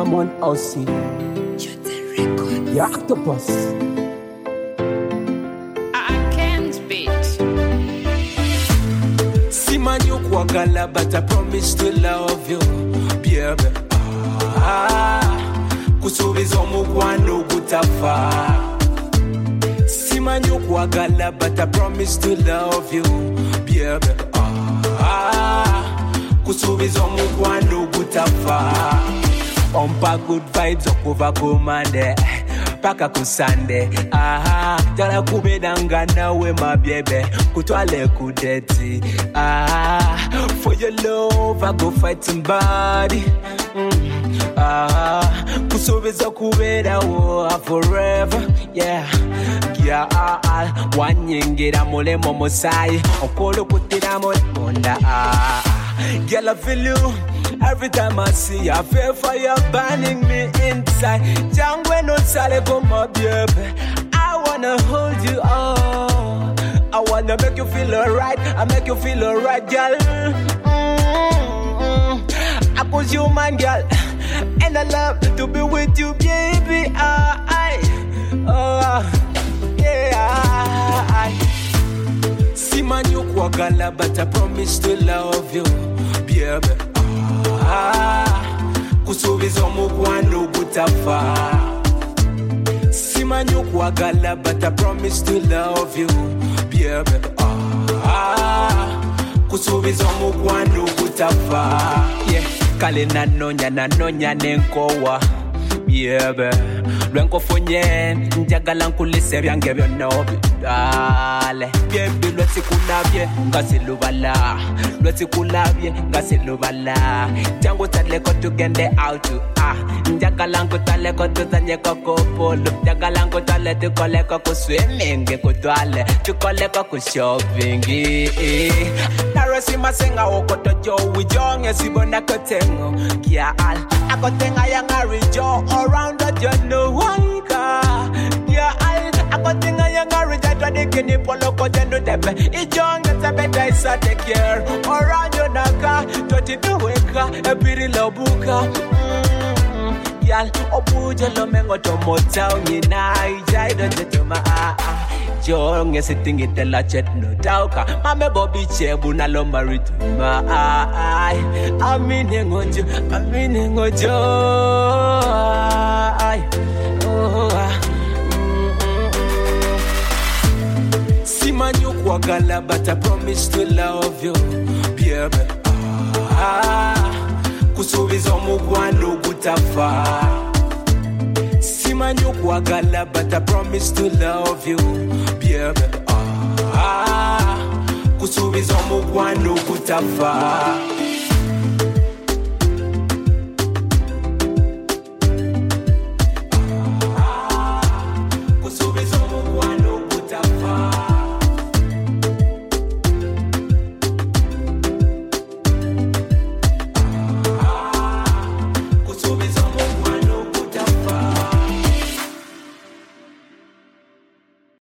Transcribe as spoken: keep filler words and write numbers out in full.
Diamond Aussie. The octopus. I can't beat. Simanyo kwagala, but I promise to love you, baby. Ah, kusubiza omukwano gutafa. Simanyo kwagala, but I promise to love you, baby. Ah, kusubiza omukwano gutafa. Ompa good vibes okuva kumande paka kusande. Aha, jala kubedanga nawe my baby, kutwale kudeti. Ah, for your love I go fight somebody. Mm. Ah, kusubiza kubeda wo forever. Yeah, yeah. Ah, wanyingira mole momosai okolo kutira monda. Ah, girl I feel you. Every time I see you, I feel fire burning me inside. Jangwe no sale come up, baby. I wanna hold you all. I wanna make you feel alright. I make you feel alright, girl. Mm-hmm. I put you man, girl, and I love to be with you, baby. I, I, oh, yeah. I, see man you kwagala, but I promise to love you, baby. Ah, kusubiza omukwano gutafa. Simanyo kwagala, but I promise to love you, baby. Ah, kusubiza omukwano gutafa. Yeah, kale nanonya nanonya nenkowa, baby. Lwenko fonye, njagala nkulise byange byonna bidale. Baby lwetsi kulabye, ngasi lubala. Lwetsi kulabye, ngasi lubala. Jango taleko tugende out to ah. Njagala nkutaleko tuzanye kokopolo. Njagala nkutale tukoleko kuswimming kutwale. Tukoleko kushopping. Narosi masenga okoto jo wijonge sibona kotengo. Kia al, akotenga yangari jo around the jono. Yeah, I got thing I am a rich. I try to get it for local gender. It's young, it's a better, it's a take care. Around your naka, twenty-two weka, a pretty low booker. Yal, Obuja Lomengo to Motown, United, to my young as a thing in the lachet, no doubt. Mamma Bobby Chebuna Lomari to my eye. I'm meaning on you, I'm meaning on you. Simanyo kwagala, but I promise to love you, baby. Ah, kusubiza omukwano gutafa. Simanyo kwagala, but I promise to love you, baby. Ah, kusubiza omukwano gutafa.